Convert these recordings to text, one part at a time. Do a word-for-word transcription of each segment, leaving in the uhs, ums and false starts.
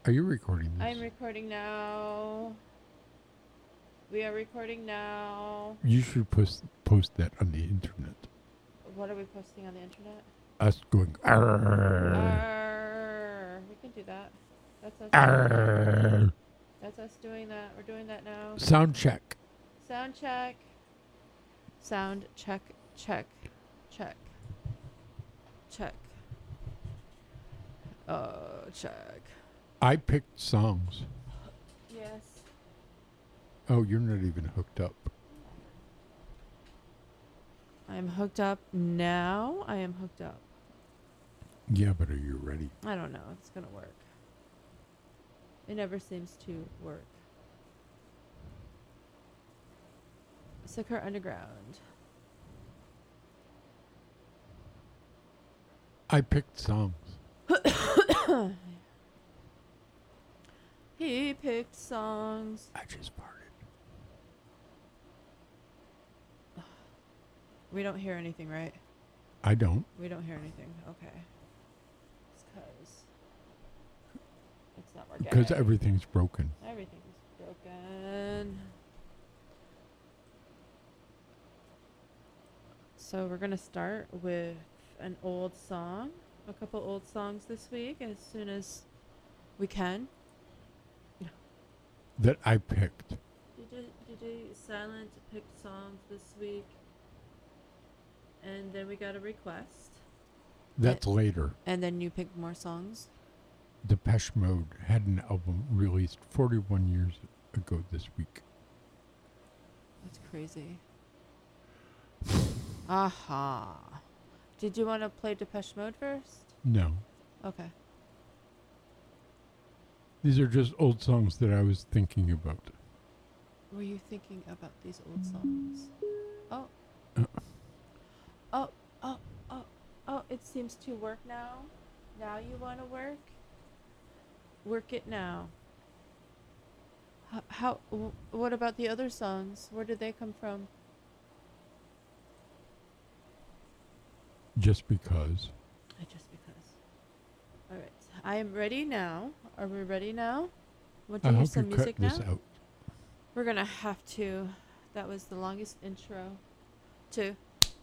Are you recording this? I'm recording now. We are recording now. You should post post that on the internet. What are we posting on the internet? Us going. Arr, Arr, we can do that. That's us. arr. That's us doing that. We're doing that now. Sound check. Sound check. Sound check. Check. Check. Check. Oh, check. I picked songs. Yes. Oh, you're not even hooked up. I'm hooked up now. I am hooked up. Yeah, but are you ready? I don't know if it's going to work. It never seems to work. Secure Underground. I picked songs. He picked songs. I just farted. We don't hear anything, right? I don't. We don't hear anything. Okay. It's because it's not working. Because everything's broken. Everything's broken. So we're going to start with an old song. A couple old songs this week as soon as we can. That I picked. D J, D J Silent picked songs this week. And then we got a request. That's Uh, later. And then you picked more songs. Depeche Mode had an album released forty-one years ago this week. That's crazy. Aha. Did you want to play Depeche Mode first? No. Okay. These are just old songs that I was thinking about. Were you thinking about these old songs? Oh. Uh. Oh, oh, oh, oh, it seems to work now. Now you want to work? Work it now. How, how w- what about the other songs? Where did they come from? Just because. I just because. All right. I am ready now. Are we ready now? Want to I hear hope some you music cut now? this out. We're going to have to. That was the longest intro. To.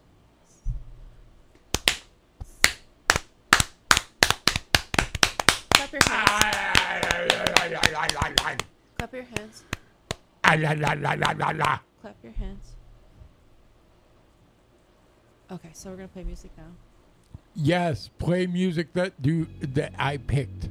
Clap your hands. Clap your hands. Clap your hands. Okay, so we're going to play music now. Yes, play music that do that I picked.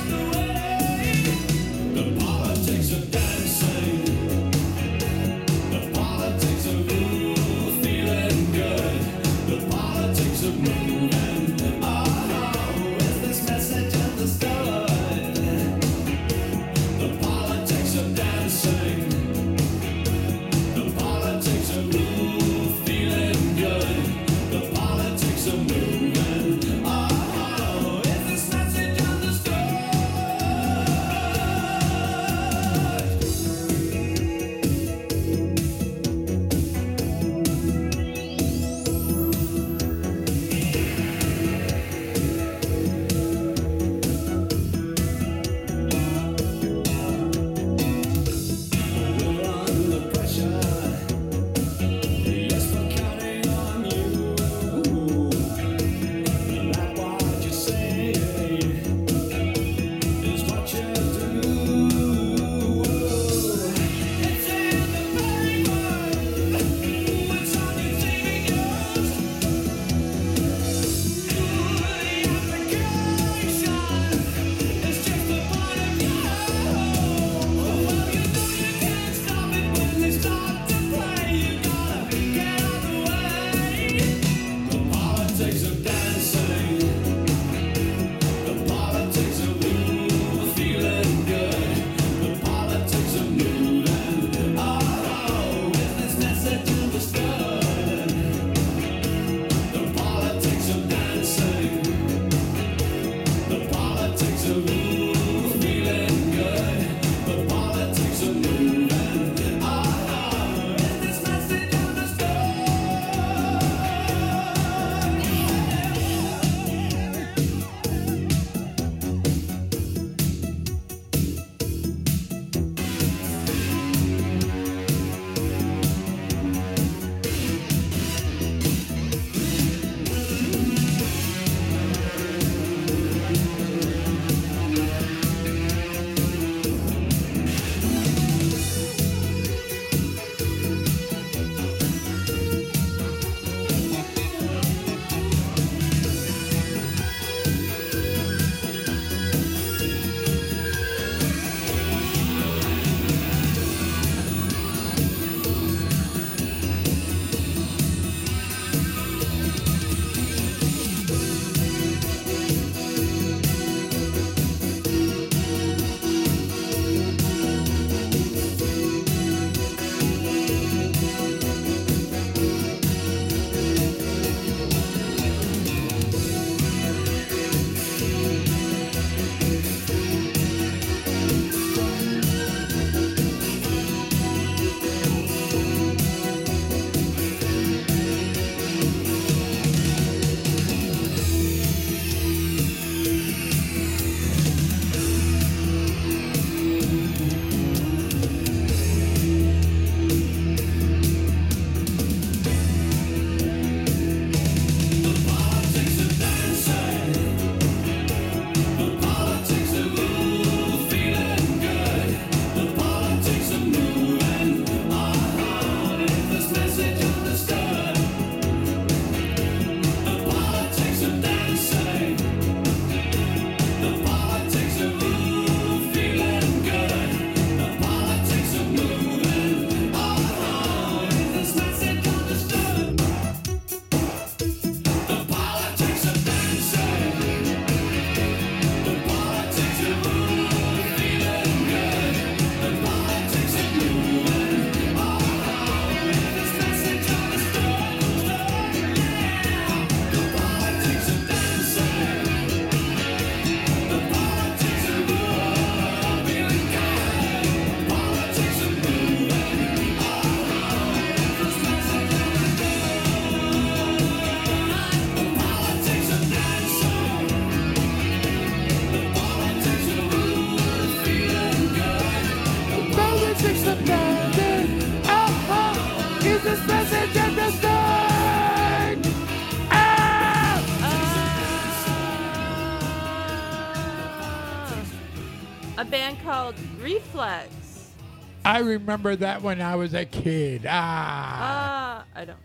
The politics of dancing. A band called Reflex. I remember that when I was a kid. Ah. Uh, I don't.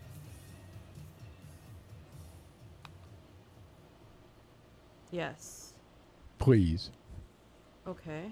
Yes. Please. Okay.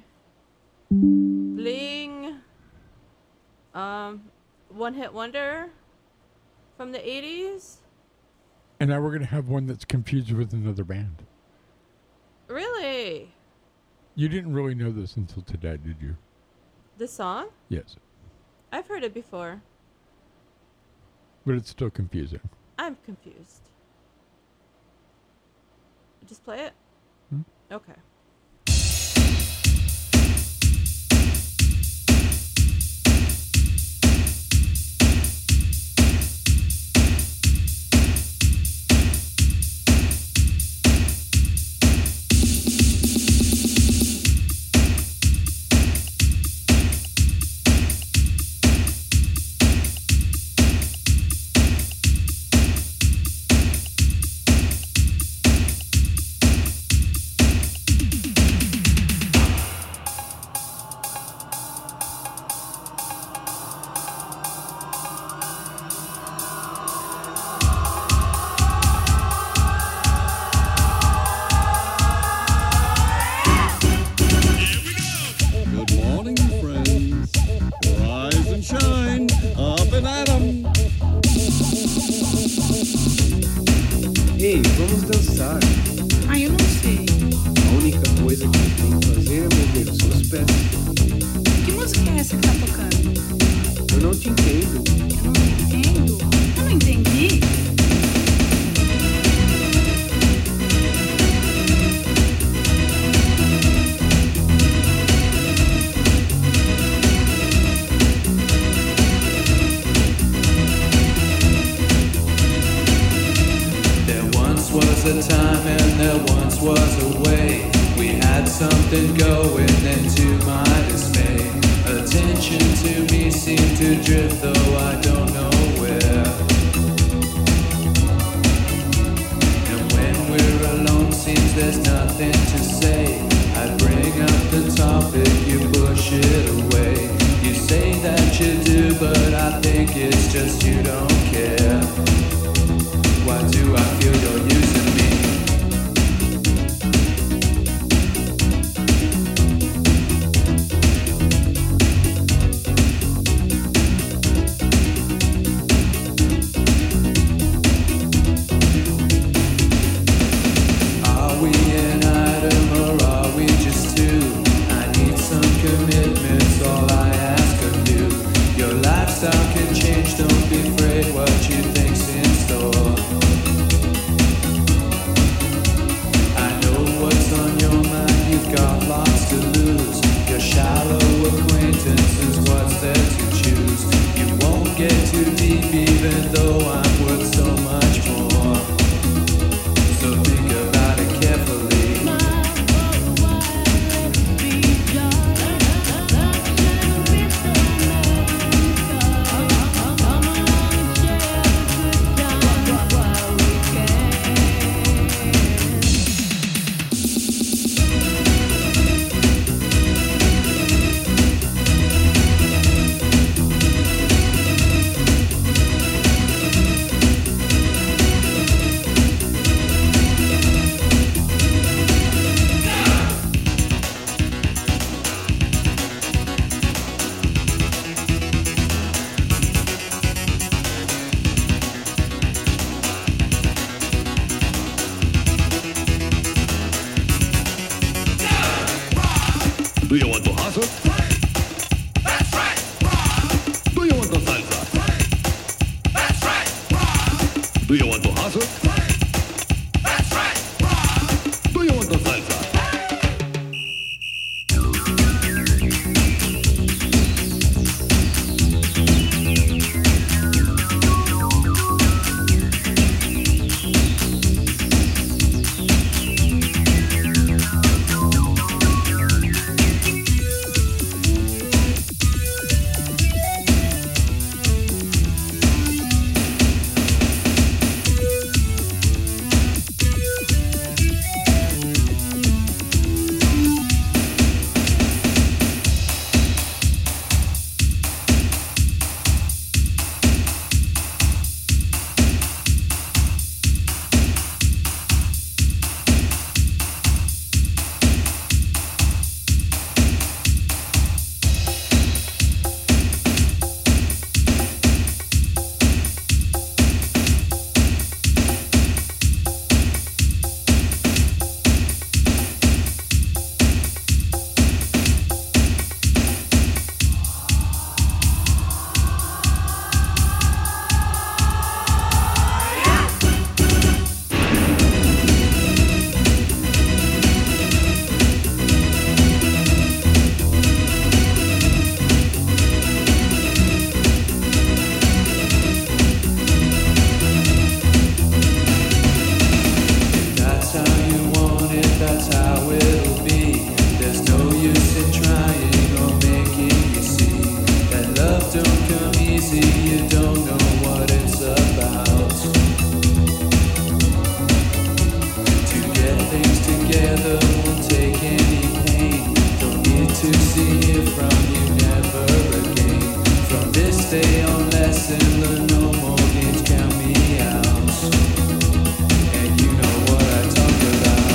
Bling. Um, One Hit Wonder from the eighties. And now we're going to have one that's confused with another band. Really? You didn't really know this until today, did you? The song? Yes. I've heard it before. But it's still confusing. I'm confused. Just play it? Hmm? Okay. come easy, you don't know what it's about. To get things together won't take any pain. Don't need to see it from you never again. From this day on, lesson learn, no more games, count me out. And you know what I talk about.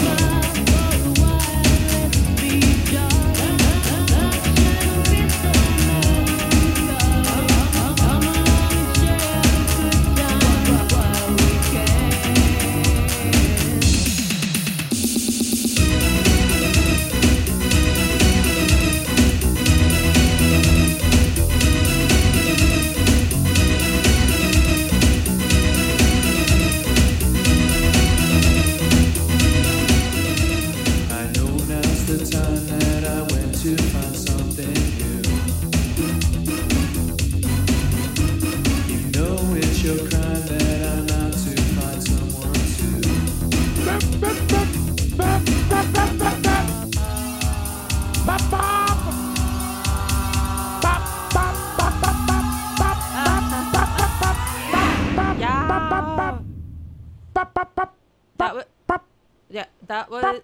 That was, yeah, that was.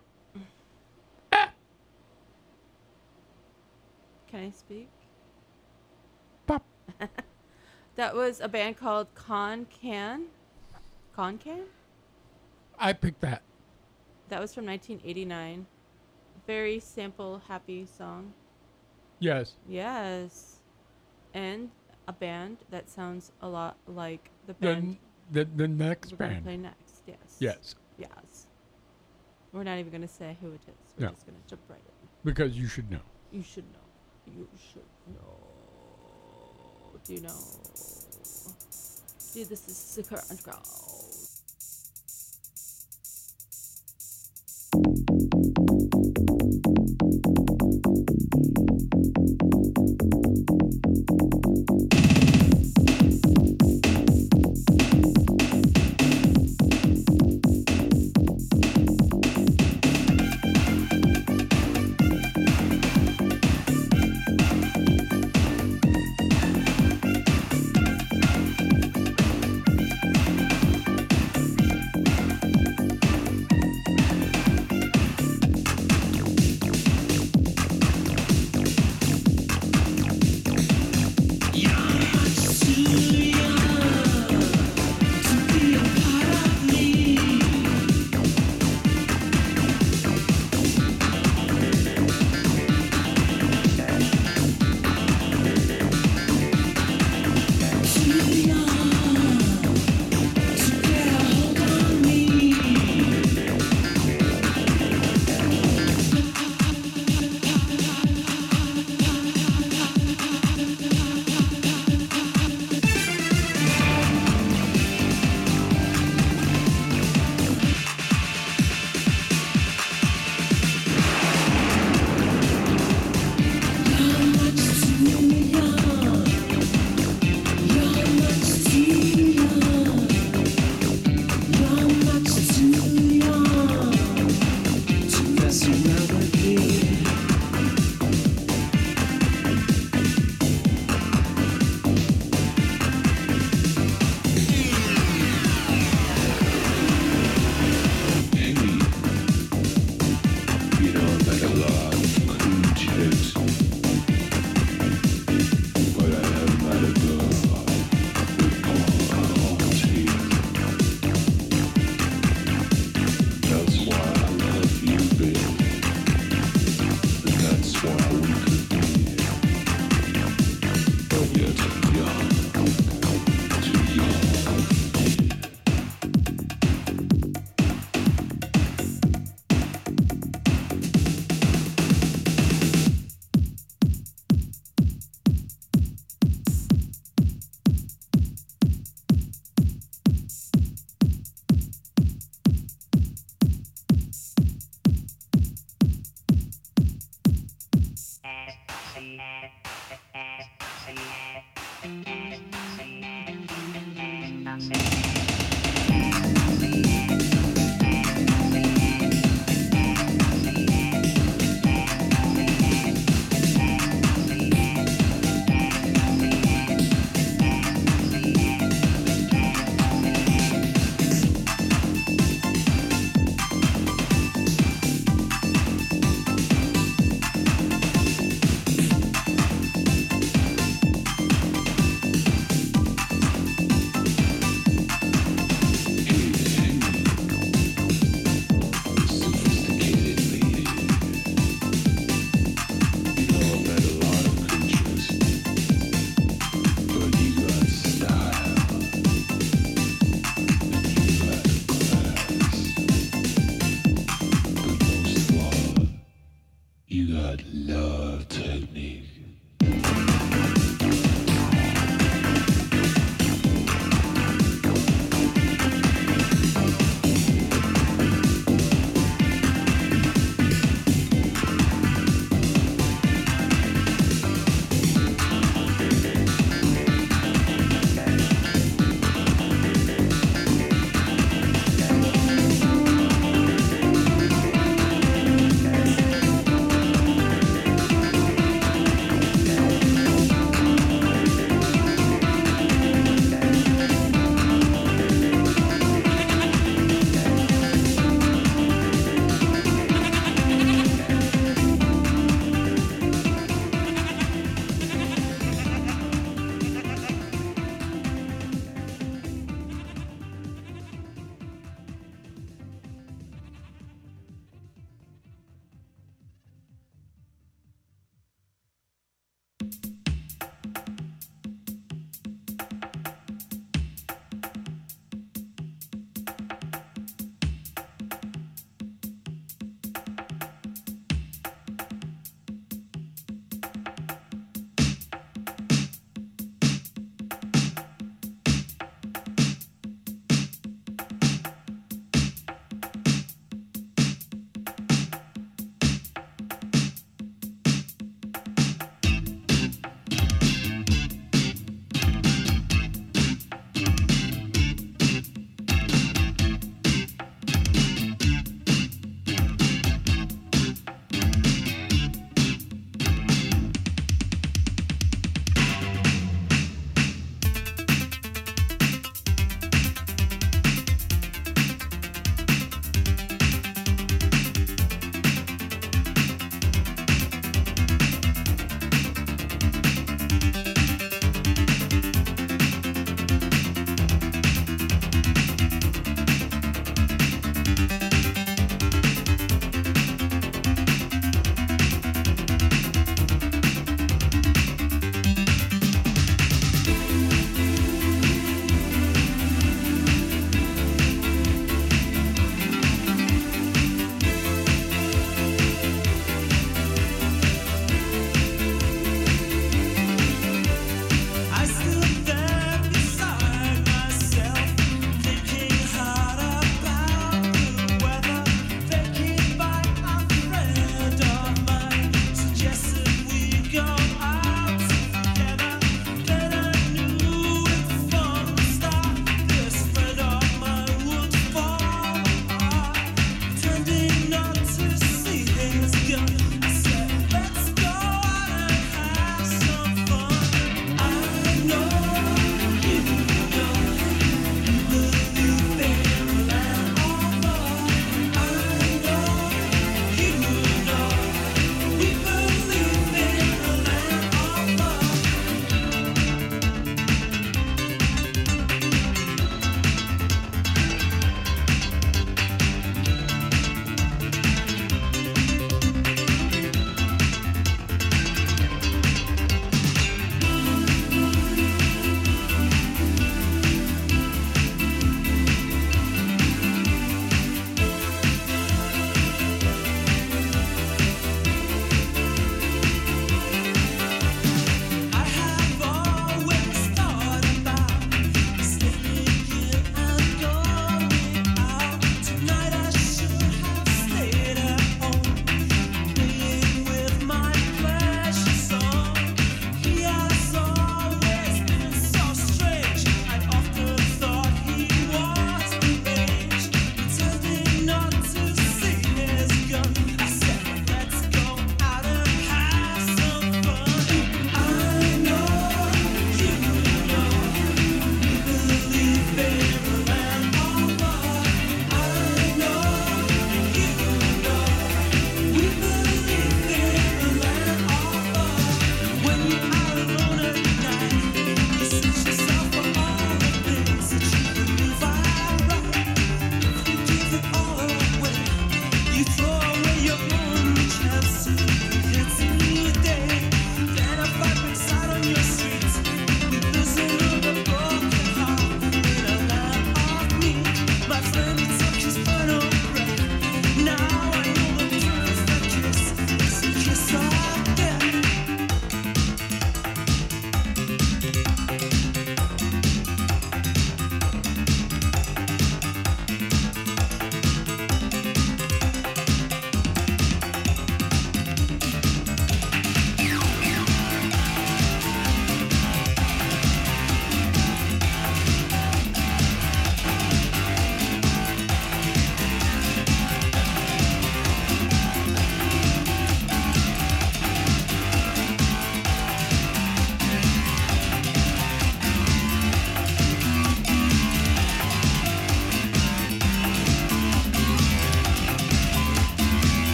Can I speak? That was a band called Con Can. Con Can? I picked that. That was from nineteen eighty-nine. Very simple, happy song. Yes. Yes. And a band that sounds a lot like the band The, the, the next we're going to band. play next. Yes. Yes. Yes. We're not even going to say who it is. We're No. just going to jump right in. Because you should know. You should know. You should know. Do you know? Dude, this is Super Underground.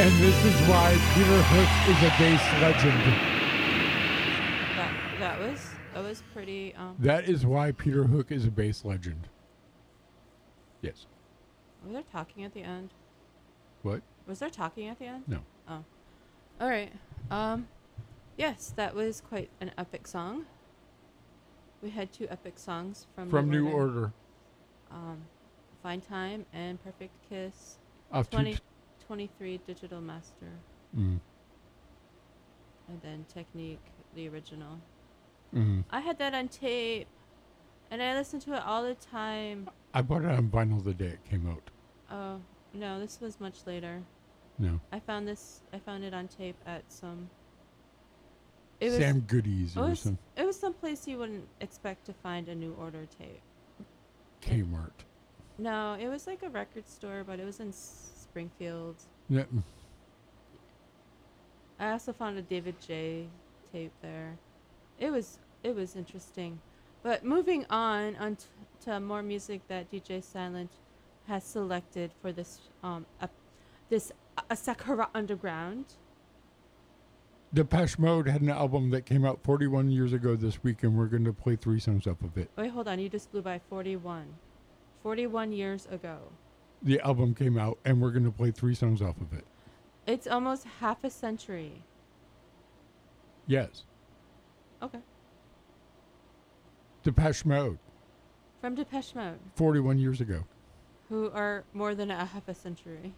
And this is why Peter Hook is a bass legend. That that was that was pretty. Um, That is why Peter Hook is a bass legend. Yes. was there talking at the end? What? Was there talking at the end? No. Oh. All right. Um, yes, that was quite an epic song. We had two epic songs from From New New Order. Order. Um, Fine Time and Perfect Kiss. Of two twenty t- twenty-three Digital Master. mm, And then Technique, the original. mm. I had that on tape. And I listened to it all the time. I bought it on vinyl the day it came out. Oh, no, this was much later. No. I found this, I found it on tape at some... It Sam Goodies it or was, some it was someplace you wouldn't expect to find a New Order tape. Kmart. No, it was like a record store, but it was in S- Springfield. Yeah. I also found a David J tape there. It was it was interesting. But moving on, on t- to more music that D J Silent has selected for this um uh, this uh, Sakura Underground. Depeche Mode had an album that came out forty-one years ago this week, and we're going to play three songs off of it. Wait, hold on. You just blew by forty-one. forty-one years ago. The album came out, and we're going to play three songs off of it. It's almost half a century. Yes. Okay. Depeche Mode, From Depeche Mode, forty-one years ago. who are more than a half a century.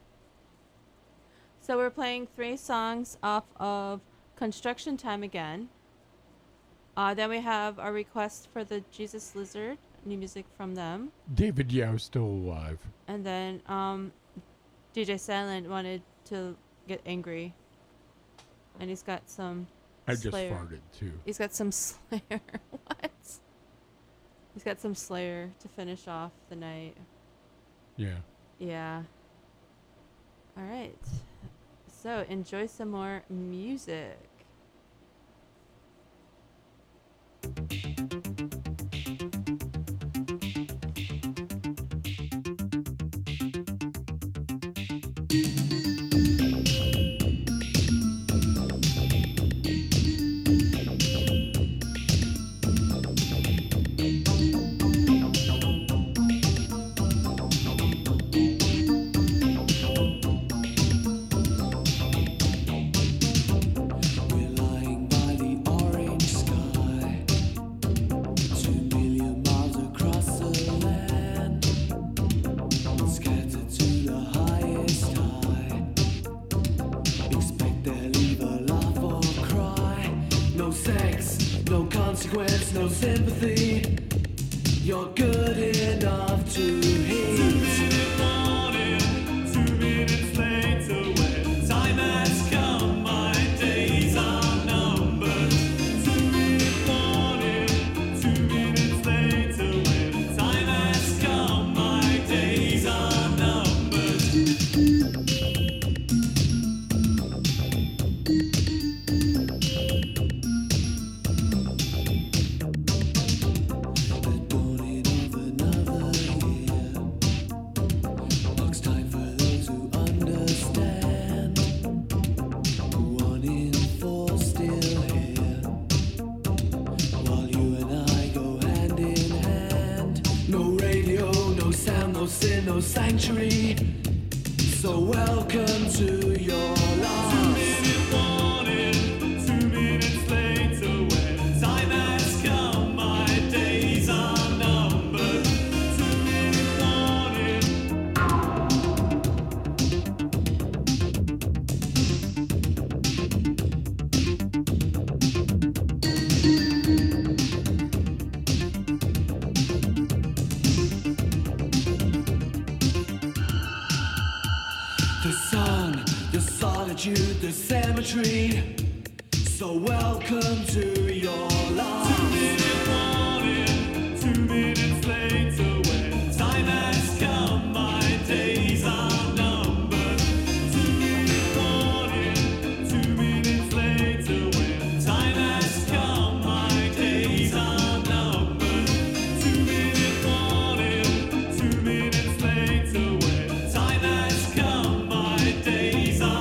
So we're playing three songs off of Construction Time again. Uh, then we have our request for the Jesus Lizard, new music from them. David Yau's still alive. And then um, D J Silent wanted to get angry. And he's got some I just Slayer. farted, too. He's got some Slayer. What? He's got some Slayer to finish off the night. Yeah. Yeah. All right. So enjoy some more music. We're lying by the orange sky, two million miles across the land, scattered to the highest high. Expect they'll either laugh or cry. No sex, no consequence, no sympathy. You're good enough to hate. The dawning of another year. Looks time for those who understand. One in four still here, while you and I go hand in hand. No radio, no sound, no sin, no sanctuary. So welcome to your loss. The sun, the solitude, the cemetery. So welcome to your loss. Two minutes later, when time has come, my days are numbered. Two minutes morning, two minutes later, when time has come, my days are numbered. Two minutes morning, two minutes later, when time has come, my days are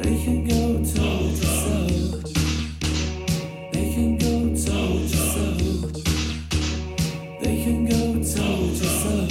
They can go told you so. They can go told you so. They can go told you so.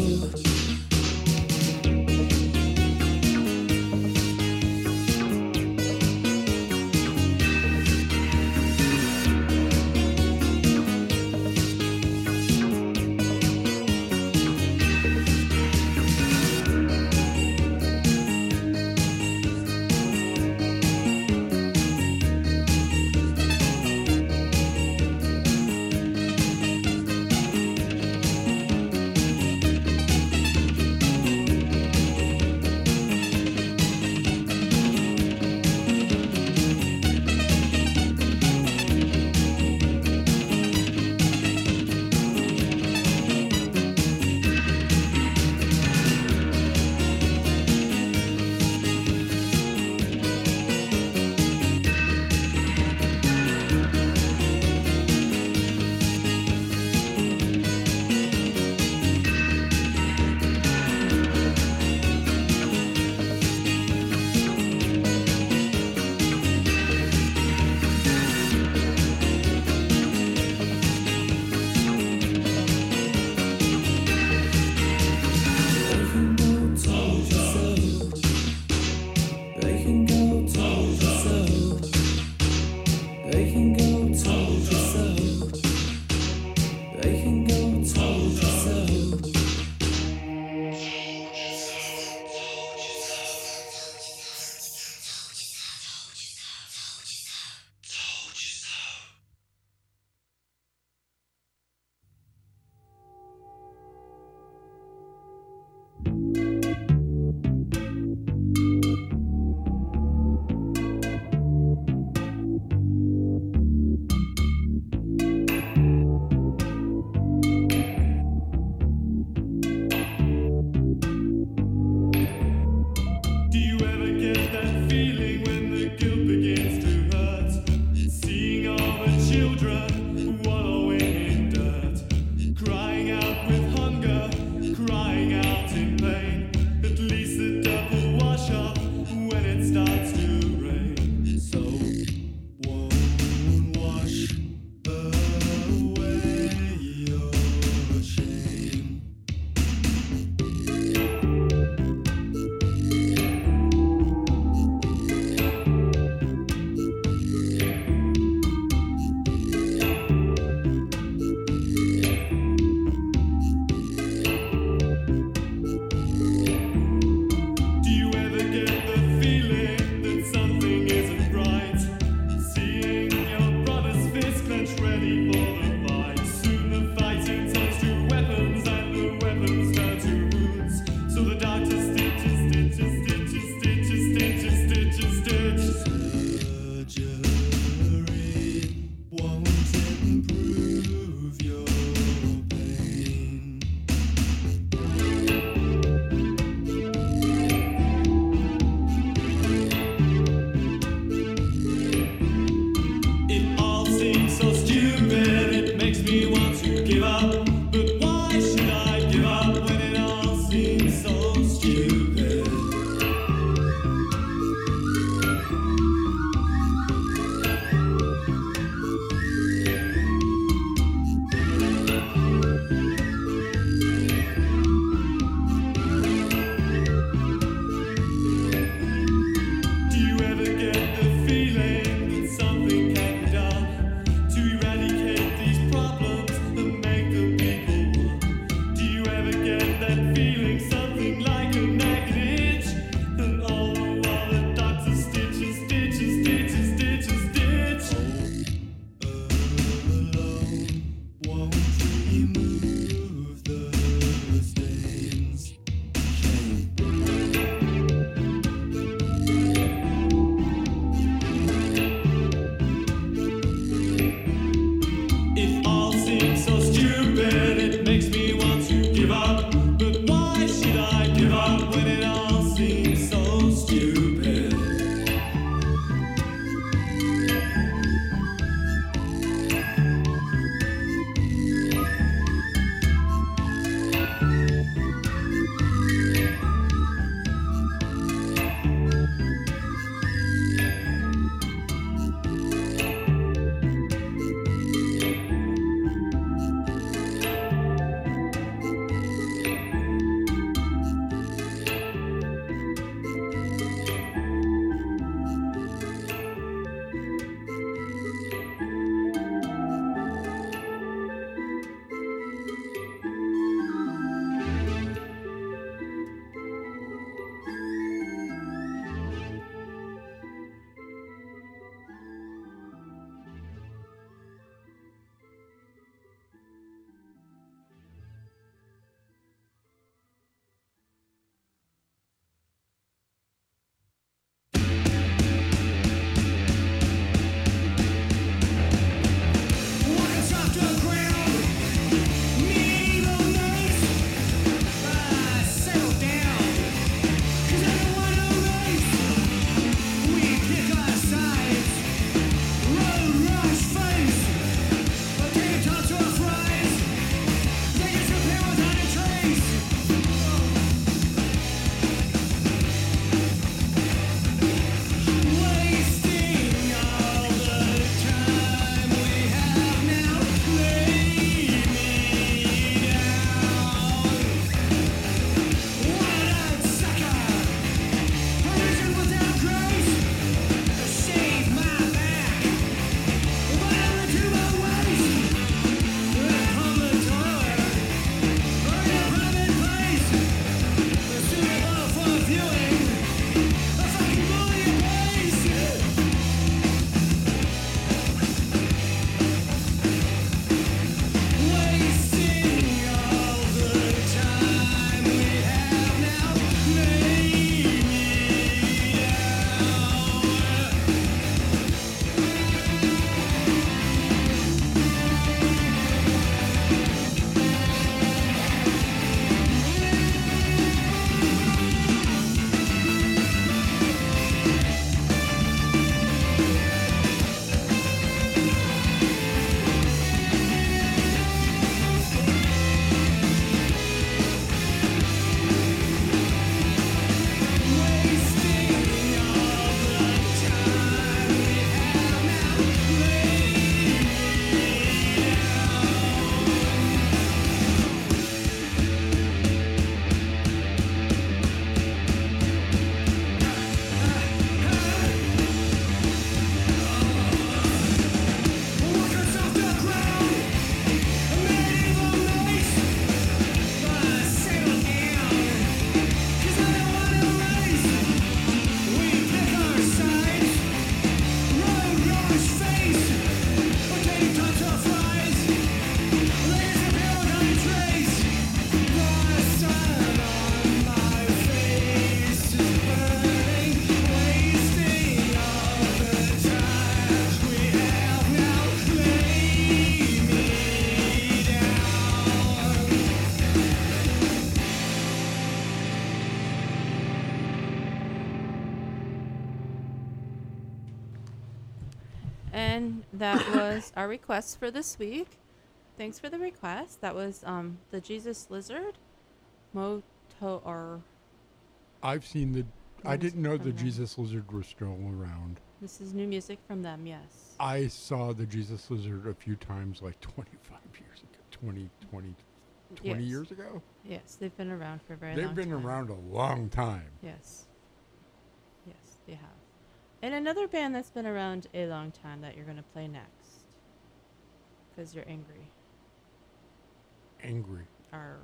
And that was our request for this week. Thanks for the request. That was um the Jesus Lizard, Moto or. I've seen the. I Music didn't know from the them. Jesus Lizard was still around. This is new music from them. Yes. I saw the Jesus Lizard a few times, like twenty-five years ago, twenty, twenty, twenty Yes. years ago. Yes, they've been around for a very They've long been time. around a long time. Yes. Yes, they have. And another band that's been around a long time that you're going to play next. Because you're angry. Angry. Arr.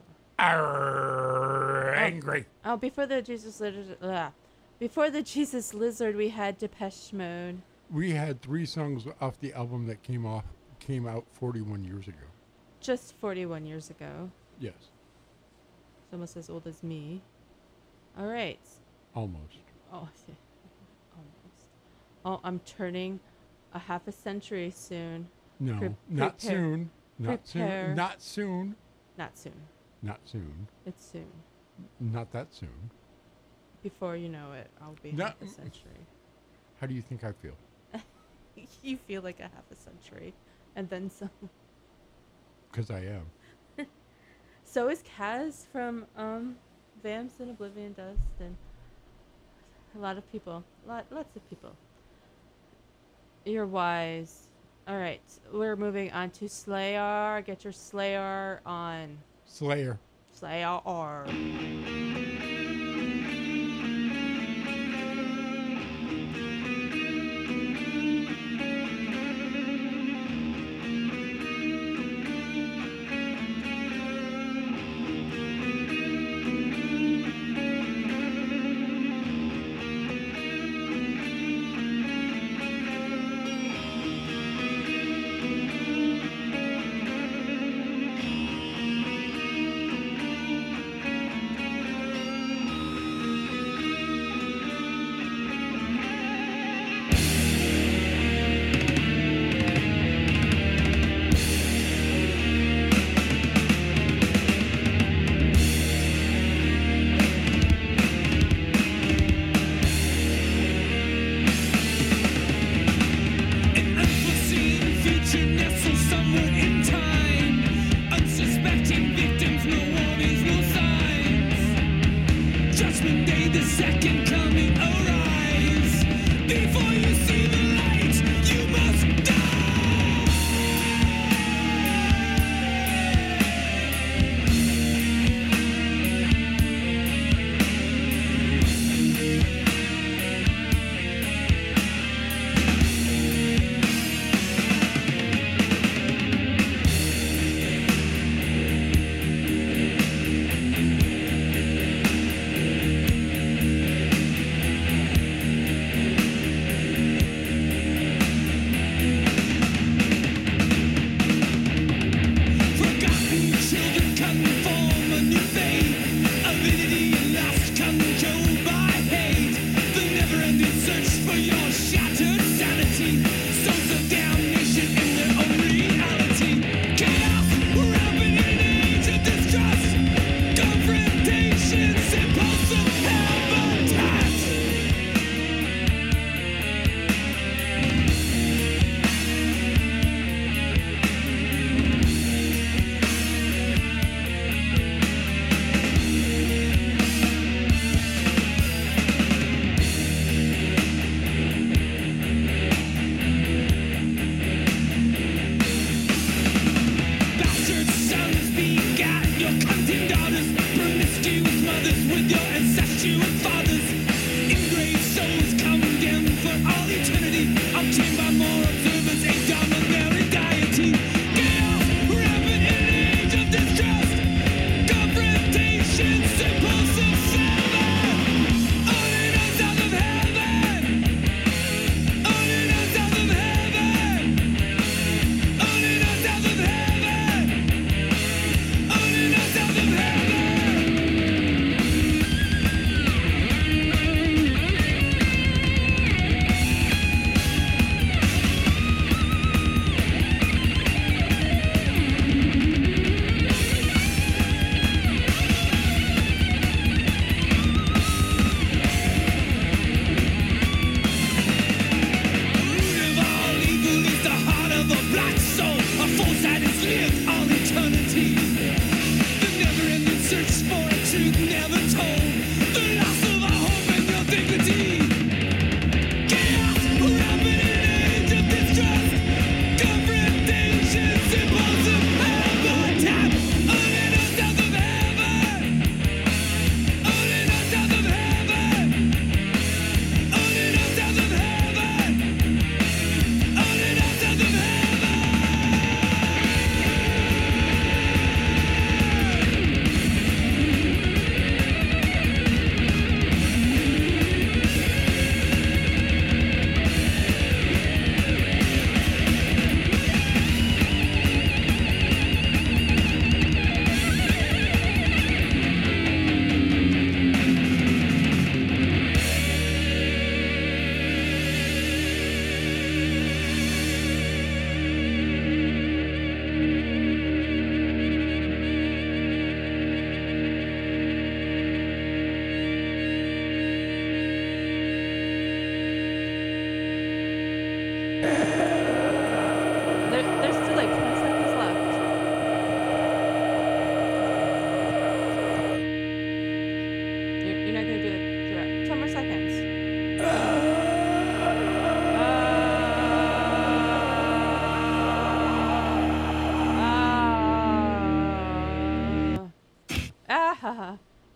Arr, angry. Oh, before the Jesus Lizard, uh, before the Jesus Lizard, we had Depeche Mode. We had three songs off the album that came off came out forty-one years ago. Just forty-one years ago. Yes, It's almost as old as me. All right. almost. Oh, almost. Oh, I'm turning a half a century soon. No, Pre- not prepare- soon. Not prepare. soon. Not soon. Not soon. Not soon. It's soon. Not that soon. Before you know it, I'll be No. half a century. How do you think I feel? You feel like a half a century. And then some. Because I am. So is Kaz from um, Vamps and Oblivion Dust, and a lot of people, lot, lots of people. You're wise. All right, we're moving on to Slayer. Get your Slayer on. Slayer. Slayer.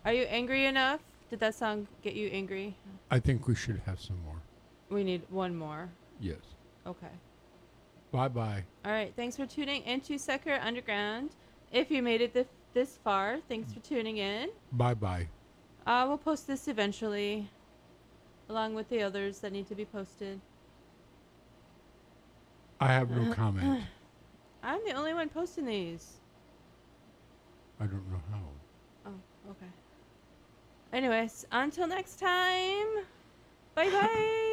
Are you angry enough? Did that song get you angry? I think we should have some more. We need one more. Yes. Okay. Bye-bye. All right. Thanks for tuning into Sucker Underground. If you made it th- this far, thanks for tuning in. Bye-bye. Uh, we'll post this eventually, along with the others that need to be posted. I have no comment. I'm the only one posting these. I don't know how. Oh, okay. Anyways, until next time. Bye-bye.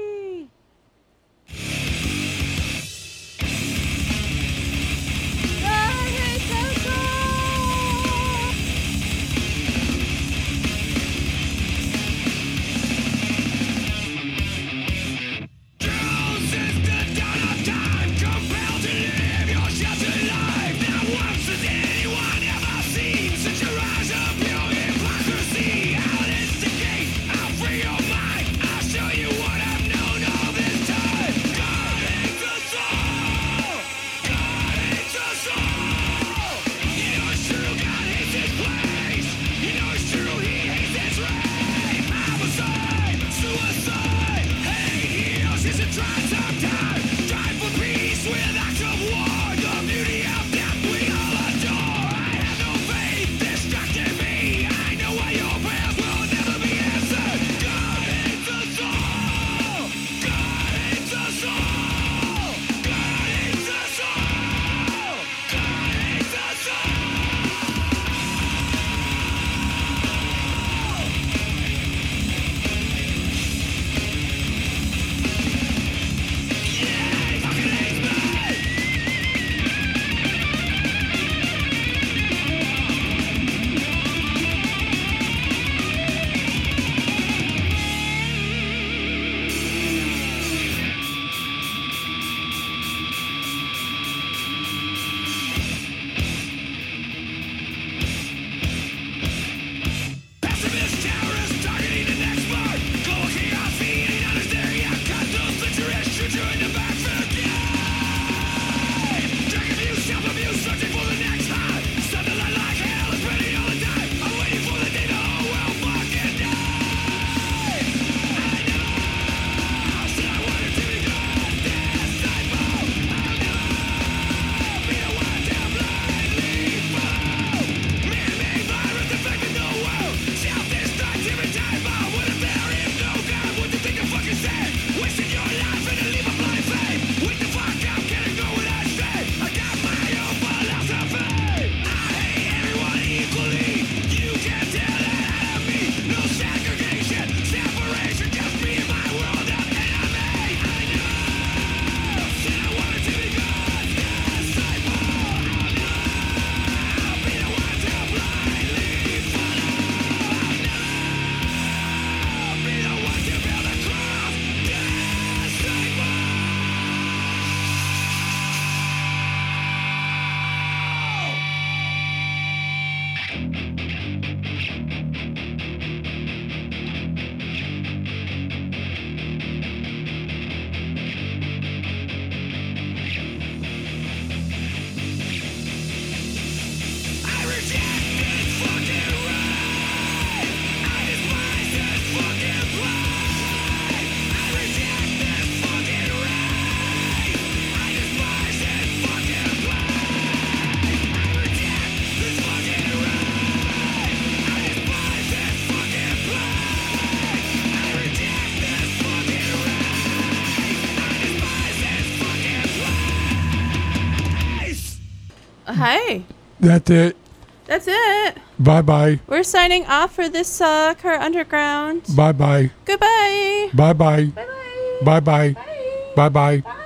Hi. That's it. That's it. Bye-bye. We're signing off for this Sucker Underground. Bye-bye. Goodbye. Bye-bye. Bye-bye. Bye-bye. Bye. Bye-bye. Bye.